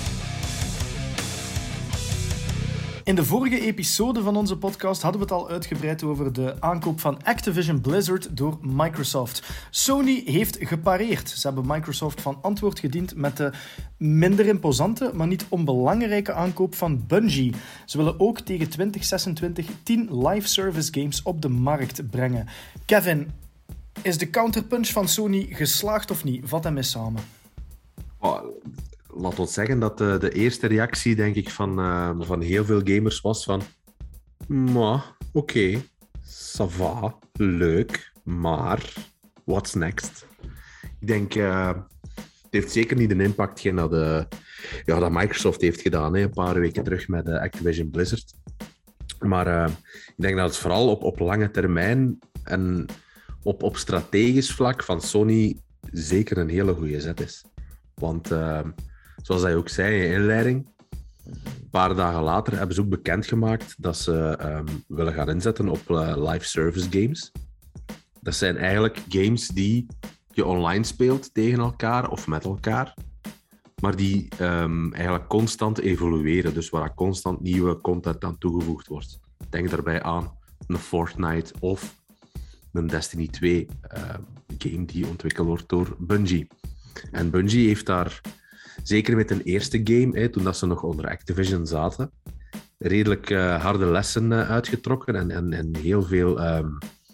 In de vorige episode van onze podcast hadden we het al uitgebreid over de aankoop van Activision Blizzard door Microsoft. Sony heeft gepareerd. Ze hebben Microsoft van antwoord gediend met de minder imposante, maar niet onbelangrijke aankoop van Bungie. Ze willen ook tegen twintig zesentwintig tien live service games op de markt brengen. Kevin, is de counterpunch van Sony geslaagd of niet? Vat hem eens samen. Oh. Laat ons zeggen dat de, de eerste reactie, denk ik, van, uh, van heel veel gamers was van... Maar, oké, okay, ça va, leuk, maar what's next? Ik denk, uh, het heeft zeker niet de impact geen dat, uh, ja, dat Microsoft heeft gedaan, hè, een paar weken terug met uh, Activision Blizzard. Maar uh, ik denk dat het vooral op, op lange termijn en op, op strategisch vlak van Sony zeker een hele goede zet is. Want... Uh, Zoals hij ook zei in je inleiding, een paar dagen later hebben ze ook bekendgemaakt dat ze um, willen gaan inzetten op uh, live service games. Dat zijn eigenlijk games die je online speelt tegen elkaar of met elkaar, maar die um, eigenlijk constant evolueren, dus waar constant nieuwe content aan toegevoegd wordt. Denk daarbij aan een Fortnite of een Destiny twee uh, game die ontwikkeld wordt door Bungie. En Bungie heeft daar... Zeker met een eerste game, hè, toen dat ze nog onder Activision zaten, redelijk uh, harde lessen uh, uitgetrokken en, en, en heel veel um,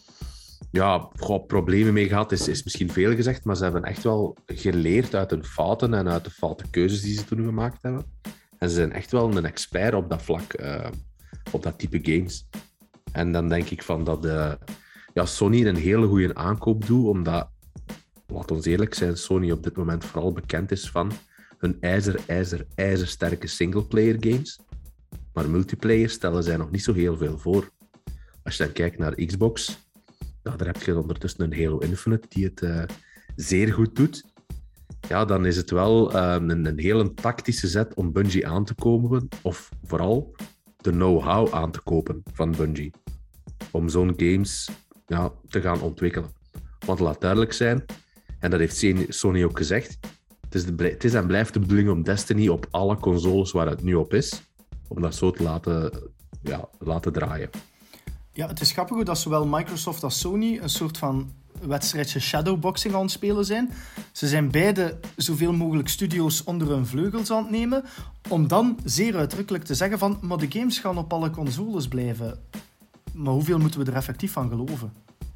ja, goh, problemen mee gehad, is, is misschien veel gezegd, maar ze hebben echt wel geleerd uit hun fouten en uit de foute keuzes die ze toen gemaakt hebben. En ze zijn echt wel een expert op dat vlak, uh, op dat type games. En dan denk ik van dat uh, ja, Sony een hele goede aankoop doet, omdat, laat ons eerlijk zijn, Sony op dit moment vooral bekend is van hun ijzer, ijzer, ijzersterke singleplayer games. Maar multiplayer stellen zij nog niet zo heel veel voor. Als je dan kijkt naar Xbox, ja, daar heb je ondertussen een Halo Infinite die het uh, zeer goed doet. Ja, dan is het wel uh, een, een hele tactische zet om Bungie aan te komen, of vooral de know-how aan te kopen van Bungie. Om zo'n games ja, te gaan ontwikkelen. Want laat duidelijk zijn, en dat heeft Sony ook gezegd, Het is, de, het is en blijft de bedoeling om Destiny op alle consoles waar het nu op is, om dat zo te laten, ja, laten draaien. Ja, het is grappig hoe dat zowel Microsoft als Sony een soort van wedstrijdje shadowboxing aan het spelen zijn. Ze zijn beide zoveel mogelijk studio's onder hun vleugels aan het nemen, om dan zeer uitdrukkelijk te zeggen van, maar de games gaan op alle consoles blijven. Maar hoeveel moeten we er effectief van geloven?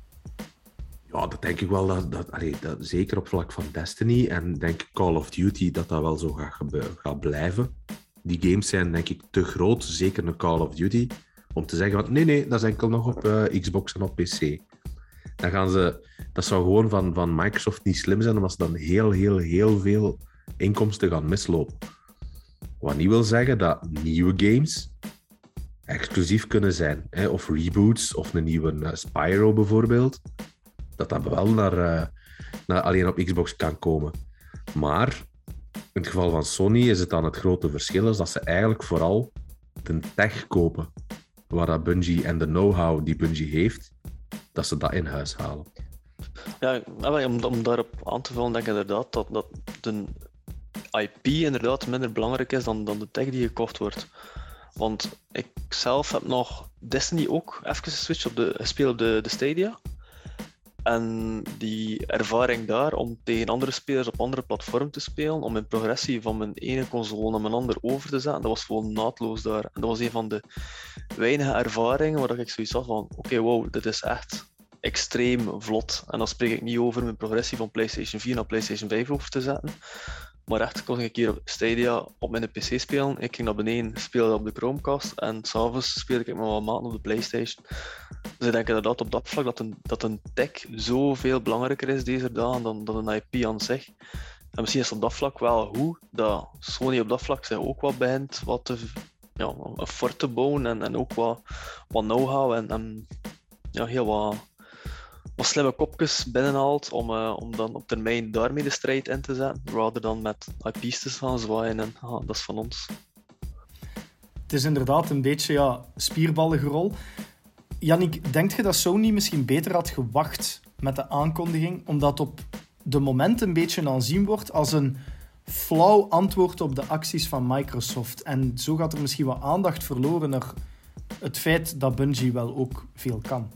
Ja, dat denk ik wel. Dat, dat, allee, dat, zeker op vlak van Destiny en denk Call of Duty dat dat wel zo gaat, gaat blijven. Die games zijn denk ik te groot, zeker een Call of Duty, om te zeggen van nee, nee, dat is enkel nog op uh, Xbox en op P C. Dan gaan ze... Dat zou gewoon van, van Microsoft niet slim zijn, omdat ze dan heel, heel, heel veel inkomsten gaan mislopen. Wat niet wil zeggen dat nieuwe games exclusief kunnen zijn. Hè? Of reboots, of een nieuwe uh, Spyro bijvoorbeeld. Dat dat wel naar, uh, naar alleen op Xbox kan komen. Maar in het geval van Sony is het dan het grote verschil is dat ze eigenlijk vooral de tech kopen. Waar dat Bungie en de know-how die Bungie heeft, dat ze dat in huis halen. Ja, om, om daarop aan te vullen, denk ik inderdaad dat, dat de I P inderdaad minder belangrijk is dan, dan de tech die gekocht wordt. Want ik zelf heb nog Destiny ook even geswitcht op de, gespeeld op de, de Stadia. En die ervaring daar om tegen andere spelers op andere platformen te spelen, om mijn progressie van mijn ene console naar mijn andere over te zetten, dat was gewoon naadloos daar. En dat was een van de weinige ervaringen waar ik zoiets had van, oké, okay, wow, dit is echt extreem vlot. En dan spreek ik niet over mijn progressie van PlayStation vier naar PlayStation vijf over te zetten. Maar echt kon ik hier op Stadia op mijn P C spelen. Ik ging naar beneden, speelde op de Chromecast en s'avonds speelde ik met mijn maat op de PlayStation. Dus ik denk inderdaad op dat vlak dat een, dat een tech zoveel belangrijker is deze dagen dan, dan een I P aan zich. En misschien is het op dat vlak wel goed dat Sony op dat vlak zich ook wat begint wat te, ja, een fort te bouwen en, en ook wat, wat know-how en, en ja, heel wat, wat slimme kopjes binnenhaalt om, uh, om dan op termijn daarmee de strijd in te zetten, rather dan met I P's te gaan zwaaien en ah, dat is van ons. Het is inderdaad een beetje ja, spierballengerol. Jannik, denk je dat Sony misschien beter had gewacht met de aankondiging, omdat op de moment een beetje aanzien wordt als een flauw antwoord op de acties van Microsoft. En zo gaat er misschien wat aandacht verloren naar het feit dat Bungie wel ook veel kan.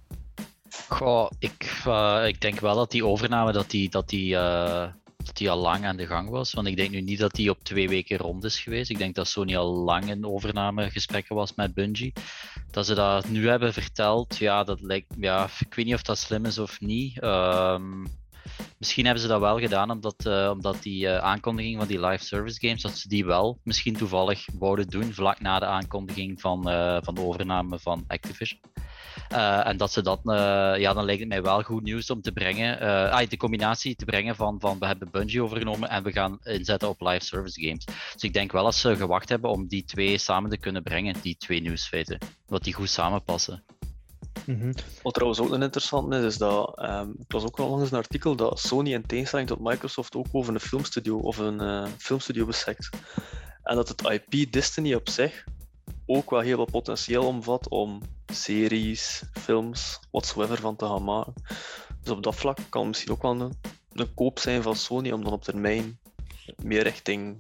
Goh, ik, uh, ik denk wel dat die overname dat die, dat die, uh, dat die al lang aan de gang was. Want ik denk nu niet dat die op twee weken rond is geweest. Ik denk dat Sony al lang in overnamegesprekken was met Bungie. Dat ze dat nu hebben verteld, ja, dat lijkt, ja, ik weet niet of dat slim is of niet. Um, misschien hebben ze dat wel gedaan, omdat, uh, omdat die uh, aankondiging van die live service games, dat ze die wel misschien toevallig wouden doen, vlak na de aankondiging van, uh, van de overname van Activision. Uh, en dat ze dat, uh, ja, dan lijkt het mij wel goed nieuws om te brengen. Uh, ah, de combinatie te brengen van, van we hebben Bungie overgenomen en we gaan inzetten op live service games. Dus ik denk wel dat ze gewacht hebben om die twee samen te kunnen brengen, die twee nieuwsfeiten. Dat die goed samenpassen. Mm-hmm. Wat trouwens ook een interessant is, is dat, um, ik las ook al langs een artikel dat Sony in tegenstelling tot Microsoft ook over een filmstudio of een uh, filmstudio beschikt. En dat het I P Destiny op zich ook wel heel wat potentieel omvat om series, films, whatsoever van te gaan maken. Dus op dat vlak kan het misschien ook wel een, een koop zijn van Sony om dan op termijn meer richting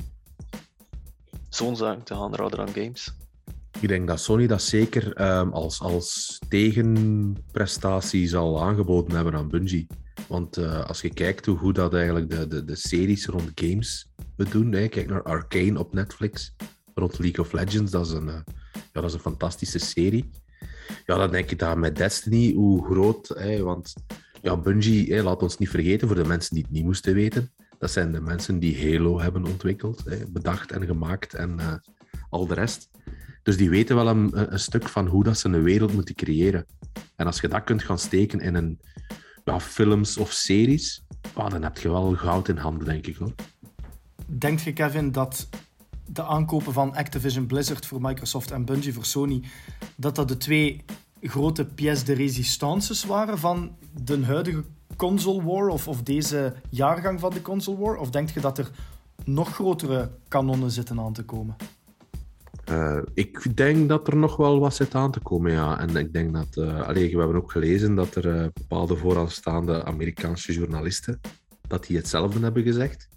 zo'n zaken te gaan, rather dan games. Ik denk dat Sony dat zeker um, als, als tegenprestatie zal aangeboden hebben aan Bungie. Want uh, als je kijkt hoe goed dat eigenlijk de, de, de series rond games we doen, hè. Kijk naar Arcane op Netflix, rond League of Legends, dat is een, uh, ja, dat is een fantastische serie. Ja, dan denk ik dat met Destiny, hoe groot, hè, want ja, Bungie, hè, laat ons niet vergeten, voor de mensen die het niet moesten weten, dat zijn de mensen die Halo hebben ontwikkeld, hè, bedacht en gemaakt en uh, al de rest. Dus die weten wel een, een stuk van hoe dat ze een wereld moeten creëren. En als je dat kunt gaan steken in een ja, films of series, oh, dan heb je wel goud in handen, denk ik, hoor. Denk je, Kevin, dat de aankopen van Activision Blizzard voor Microsoft en Bungie voor Sony, dat dat de twee grote pièces de résistances waren van de huidige console war of, of deze jaargang van de console war? Of denk je dat er nog grotere kanonnen zitten aan te komen? Uh, ik denk dat er nog wel wat zit aan te komen, ja. En ik denk dat... Uh, allee, we hebben ook gelezen dat er uh, bepaalde vooraanstaande Amerikaanse journalisten dat die hetzelfde hebben gezegd.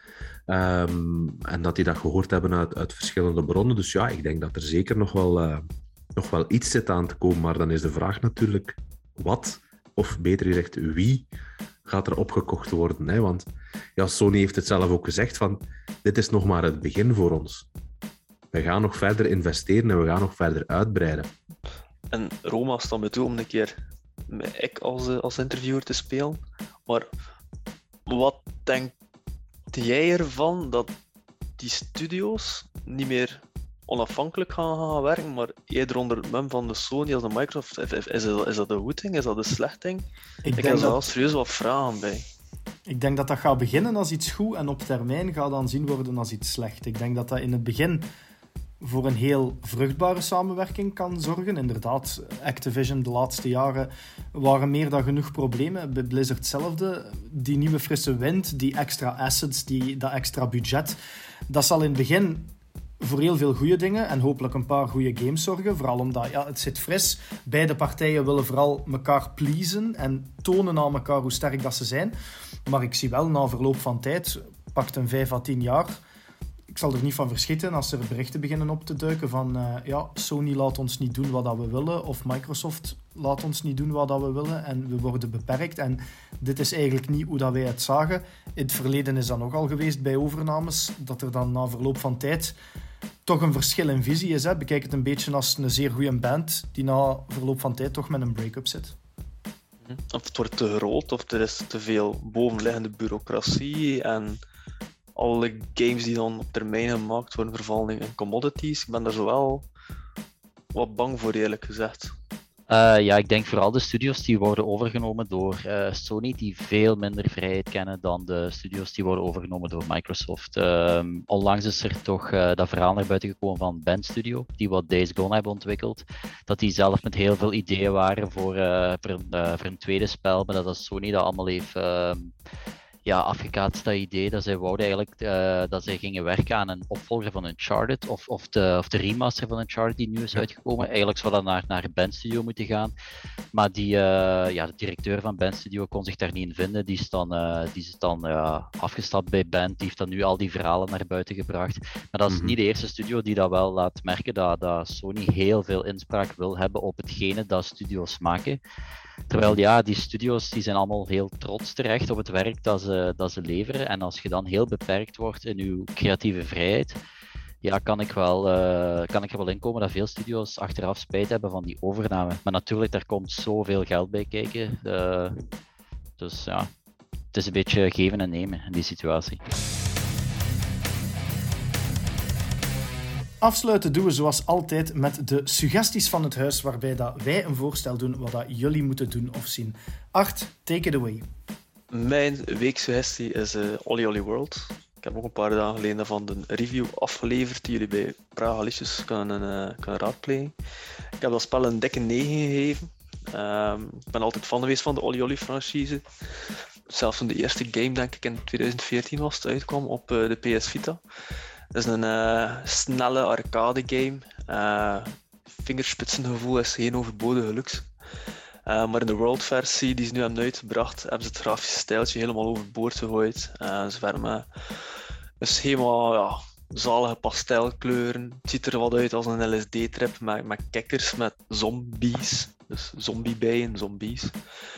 Um, en dat die dat gehoord hebben uit, uit verschillende bronnen. Dus ja, ik denk dat er zeker nog wel, uh, nog wel iets zit aan te komen. Maar dan is de vraag natuurlijk wat, of beter gezegd wie, gaat er opgekocht worden. Hè? Want ja, Sony heeft het zelf ook gezegd van, dit is nog maar het begin voor ons. We gaan nog verder investeren en we gaan nog verder uitbreiden. En Roma staat me toe om een keer met ik als, als interviewer te spelen. Maar wat denkt jij ervan dat die studio's niet meer onafhankelijk gaan, gaan werken, maar eerder onder het mum van de Sony als de Microsoft. Is, is, dat, is dat een goed ding? Is dat een slecht ding? Ik, Ik denk heb er wel dat, serieus wat vragen bij. ik denk dat dat gaat beginnen als iets goed en op termijn gaat dan zien worden als iets slecht. Ik denk dat dat in het begin voor een heel vruchtbare samenwerking kan zorgen. Inderdaad, Activision de laatste jaren waren meer dan genoeg problemen. Bij Blizzard hetzelfde. Die nieuwe frisse wind, die extra assets, die, dat extra budget, dat zal in het begin voor heel veel goede dingen en hopelijk een paar goede games zorgen. Vooral omdat ja, het zit fris. Beide partijen willen vooral elkaar pleasen en tonen aan elkaar hoe sterk dat ze zijn. Maar ik zie wel na verloop van tijd, pakt een vijf à tien jaar, ik zal er niet van verschieten als er berichten beginnen op te duiken van uh, ja, Sony laat ons niet doen wat dat we willen of Microsoft laat ons niet doen wat dat we willen en we worden beperkt en dit is eigenlijk niet hoe dat wij het zagen. In het verleden is dat nogal geweest bij overnames, dat er dan na verloop van tijd toch een verschil in visie is. Hè. Bekijk het een beetje als een zeer goede band die na verloop van tijd toch met een break-up zit. Of het wordt te groot, of er is te veel bovenliggende bureaucratie en alle games die dan op termijn gemaakt worden vervallen in commodities. Ik ben daar zo wel wat bang voor, eerlijk gezegd. Uh, ja, ik denk vooral de studios die worden overgenomen door uh, Sony, die veel minder vrijheid kennen dan de studios die worden overgenomen door Microsoft. Uh, onlangs is er toch uh, dat verhaal naar buiten gekomen van Band Studio, die wat Days Gone hebben ontwikkeld. Dat die zelf met heel veel ideeën waren voor, uh, voor, een, uh, voor een tweede spel, maar dat, dat Sony dat allemaal heeft uh, ja, afgekaatst, dat idee. Dat zij wouden eigenlijk uh, dat zij gingen werken aan een opvolger van Uncharted, of, of, de, of de remaster van Uncharted die nu is uitgekomen. Eigenlijk zou dat naar, naar Band Studio moeten gaan. Maar die, uh, ja, de directeur van Band Studio kon zich daar niet in vinden. Die is dan, uh, die is dan uh, afgestapt bij Band. Die heeft dan nu al die verhalen naar buiten gebracht. Maar dat is mm-hmm. niet de eerste studio die dat wel laat merken dat, dat Sony heel veel inspraak wil hebben op hetgene dat studio's maken. Terwijl ja, die studio's die zijn allemaal heel trots terecht op het werk dat ze, dat ze leveren. En als je dan heel beperkt wordt in je creatieve vrijheid, ja, kan ik wel, uh, kan ik er wel inkomen dat veel studio's achteraf spijt hebben van die overname. Maar natuurlijk, daar komt zoveel geld bij kijken. Uh, dus ja, het is een beetje geven en nemen in die situatie. Afsluiten doen we zoals altijd met de suggesties van het huis, waarbij dat wij een voorstel doen wat dat jullie moeten doen of zien. Art, take it away. Mijn weeksuggestie is uh, Olly Olly World. Ik heb ook een paar dagen geleden daarvan een review afgeleverd die jullie bij Pragalicious kunnen, uh, kunnen raadplegen. Ik heb dat spel een dikke negen gegeven. Um, ik ben altijd fan geweest van de Olly Olly franchise. Zelfs toen de eerste game, denk ik, in twintig veertien was het uitkwam op uh, de P S Vita. Het is een uh, snelle arcade game. Uh, vingerspitsengevoel is geen overbodige luxe. Uh, maar in de World versie die ze nu hebben uitgebracht, hebben ze het grafische stijltje helemaal overboord gegooid. Uh, ze vermen dus helemaal ja, zalige pastelkleuren. Het ziet er wat uit als een L S D-trip met, met kikkers, met zombies. Dus zombiebijen, zombies.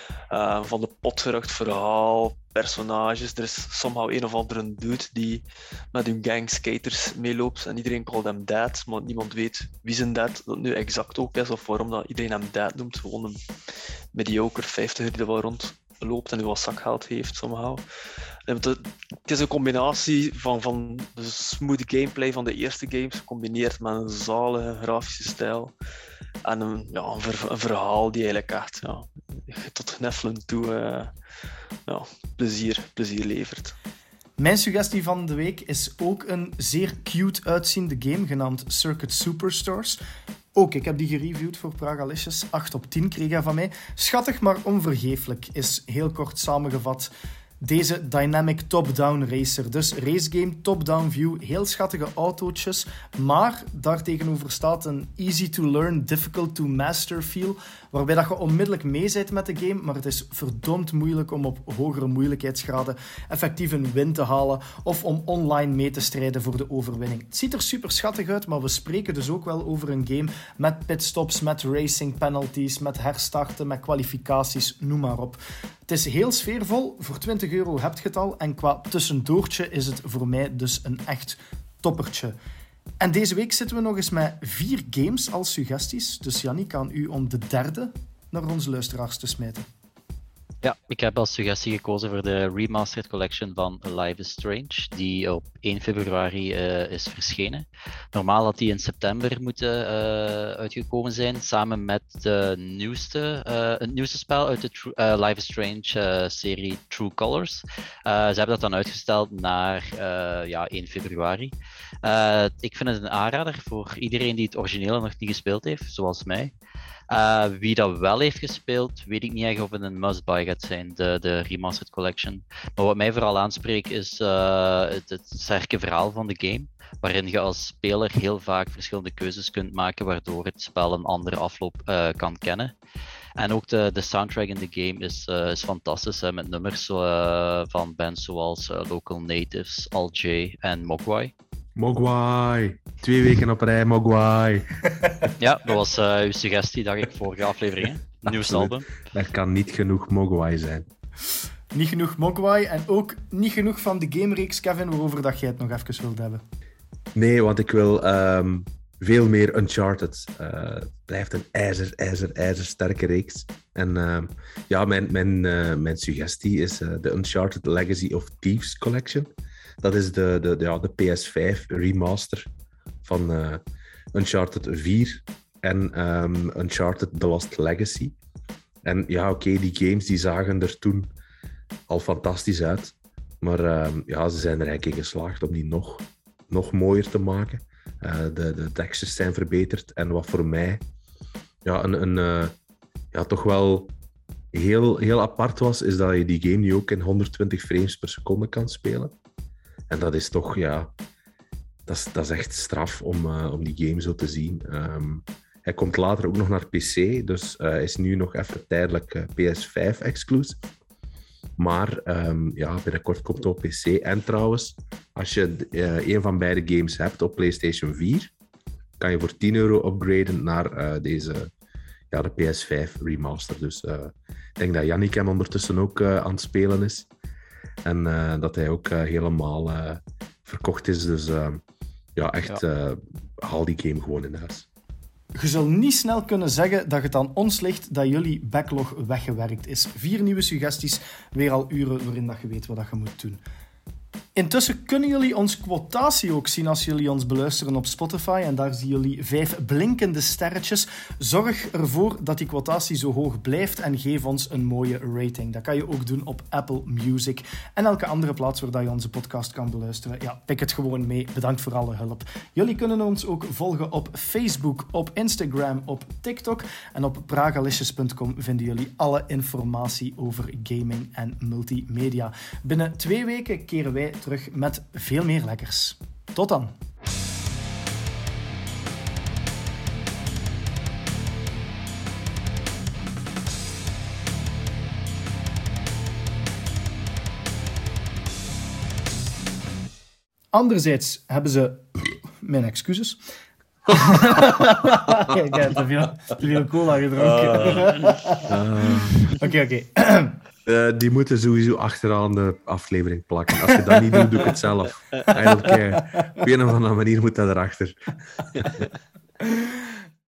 Uh, van de pot gerukt verhaal, personages. Er is somehow een of andere dude die met een gang skaters meeloopt en iedereen called hem dad, maar niemand weet wie zijn dad dat nu exact ook is of waarom dat iedereen hem dad noemt. Gewoon een mediocre vijftiger die er wel rondloopt en nu wat zakgeld heeft somehow. Het is een combinatie van, van de smooth gameplay van de eerste games gecombineerd met een zalige grafische stijl. En een, ja, een, ver, een verhaal die eigenlijk echt ja, tot gniffelen toe uh, ja, plezier, plezier levert. Mijn suggestie van de week is ook een zeer cute uitziende game genaamd Circuit Superstars. Ook, ik heb die gereviewd voor Pragalicious. acht op tien kreeg hij van mij. Schattig, maar onvergeeflijk is heel kort samengevat deze dynamic top-down racer. Dus racegame, top-down view, heel schattige autootjes, maar daartegenover staat een easy-to-learn, difficult-to-master feel, waarbij dat je onmiddellijk mee bent met de game, maar het is verdomd moeilijk om op hogere moeilijkheidsgraden effectief een win te halen of om online mee te strijden voor de overwinning. Het ziet er super schattig uit, maar we spreken dus ook wel over een game met pitstops, met racing penalties, met herstarten, met kwalificaties, noem maar op. Het is heel sfeervol, voor twintig euro heb je het al en qua tussendoortje is het voor mij dus een echt toppertje. En deze week zitten we nog eens met vier games als suggesties, dus Jannik, aan u om de derde naar onze luisteraars te smijten. Ja, ik heb als suggestie gekozen voor de Remastered Collection van Life is Strange, die op één februari uh, is verschenen. Normaal had die in september moeten uh, uitgekomen zijn, samen met de nieuwste, uh, het nieuwste spel uit de True, uh, Life is Strange uh, serie True Colors. Uh, ze hebben dat dan uitgesteld naar uh, ja, één februari. Uh, ik vind het een aanrader voor iedereen die het originele nog niet gespeeld heeft, zoals mij. Uh, wie dat wel heeft gespeeld, weet ik niet echt of het een must-buy gaat zijn, de, de Remastered Collection. Maar wat mij vooral aanspreekt is uh, het, het sterke verhaal van de game, waarin je als speler heel vaak verschillende keuzes kunt maken, waardoor het spel een andere afloop uh, kan kennen. En ook de, de soundtrack in de game is, uh, is fantastisch, hè, met nummers uh, van bands zoals uh, Local Natives, Al J en Mogwai. Mogwai. Twee weken op rij, Mogwai. Ja, dat was uh, uw suggestie, dacht ik, vorige aflevering. Nieuwste album. Er kan niet genoeg Mogwai zijn. Niet genoeg Mogwai en ook niet genoeg van de gamereeks, Kevin, waarover dat jij het nog even wilt hebben. Nee, want ik wil um, veel meer Uncharted. Uh, het blijft een ijzer, ijzer, ijzer sterke reeks. En uh, ja, mijn, mijn, uh, mijn suggestie is uh, de Uncharted Legacy of Thieves Collection. Dat is de, de, de, ja, de P S vijf remaster van uh, Uncharted vier en um, Uncharted The Lost Legacy. En ja, oké, okay, die games die zagen er toen al fantastisch uit. Maar um, ja, ze zijn er eigenlijk in geslaagd om die nog, nog mooier te maken. Uh, de, de textures zijn verbeterd. En wat voor mij ja, een, een, uh, ja, toch wel heel, heel apart was, is dat je die game nu ook in honderdtwintig frames per seconde kan spelen. En dat is toch, ja... Dat is, dat is echt straf om, uh, om die game zo te zien. Um, hij komt later ook nog naar P C, dus uh, is nu nog even tijdelijk uh, P S vijf exclusive. Maar um, ja, binnenkort komt het op P C. En trouwens, als je uh, een van beide games hebt op PlayStation vier, kan je voor tien euro upgraden naar uh, deze, ja, de P S vijf remaster. Dus uh, ik denk dat Yannick hem ondertussen ook uh, aan het spelen is. En uh, dat hij ook uh, helemaal uh, verkocht is. Dus uh, ja, echt, ja. Uh, haal die game gewoon in huis. Je zult niet snel kunnen zeggen dat het aan ons ligt dat jullie backlog weggewerkt is. Vier nieuwe suggesties, weer al uren waarin dat je weet wat je moet doen. Intussen kunnen jullie ons quotatie ook zien als jullie ons beluisteren op Spotify. En daar zien jullie vijf blinkende sterretjes. Zorg ervoor dat die quotatie zo hoog blijft en geef ons een mooie rating. Dat kan je ook doen op Apple Music en elke andere plaats waar je onze podcast kan beluisteren. Ja, pik het gewoon mee. Bedankt voor alle hulp. Jullie kunnen ons ook volgen op Facebook, op Instagram, op TikTok. En op pragalicious punt com vinden jullie alle informatie over gaming en multimedia. Binnen twee weken keren wij terug met veel meer lekkers. Tot dan! Anderzijds hebben ze... Mijn excuses. Ik heb te veel, te veel cola gedronken. Oké, oké. Uh, die moeten sowieso achteraan de aflevering plakken. Als je dat niet doet, doe ik het zelf. Eigenlijk, uh, op een of andere manier moet dat erachter.